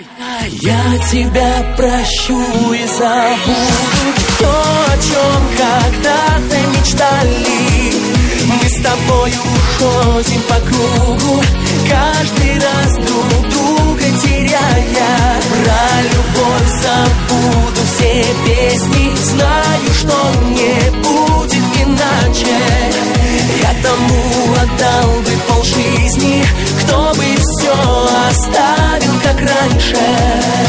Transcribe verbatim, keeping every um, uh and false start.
Я тебя прощу и забуду все, о чем когда-то мечтали. Мы с тобою ходим по кругу, каждый раз друг друга теряя. Про любовь забуду все песни, знаю, что не будет иначе. Я тому отдал бы полжизни, кто бы все оставил как раньше.